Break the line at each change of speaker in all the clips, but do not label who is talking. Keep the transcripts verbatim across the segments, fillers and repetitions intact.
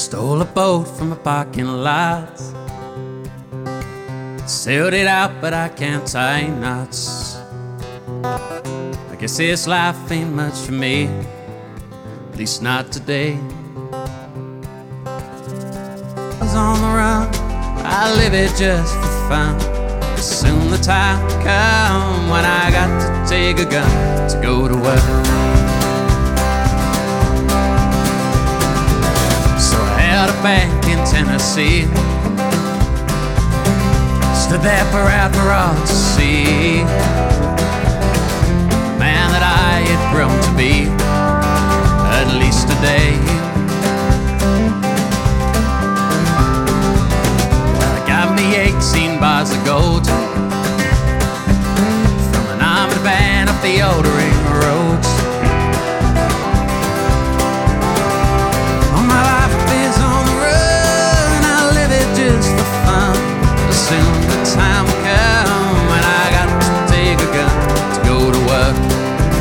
Stole a boat from a parking lot, sailed it out, but I can't tie knots. I guess this life ain't much for me, at least not today. I was on the run, I live it just for fun. But soon the time come when I got to take a gun to go to work. So I held a bank in Tennessee, stood there proud for all to see, the man that I had grown to be, at least today. Well, I got me eighteen bars of gold from an armored van up the old ring roads. All my life is on the run, I live it just for fun. But soon the time will come when I got to take a gun to go to work.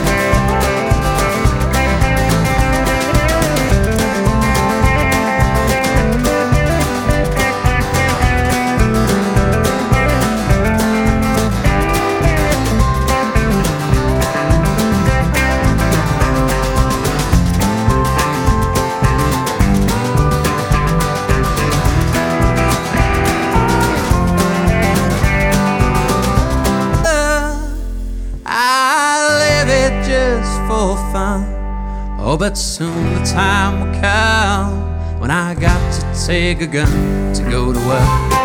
For fun. Oh, but soon the time will come when I got to take a gun to go to work.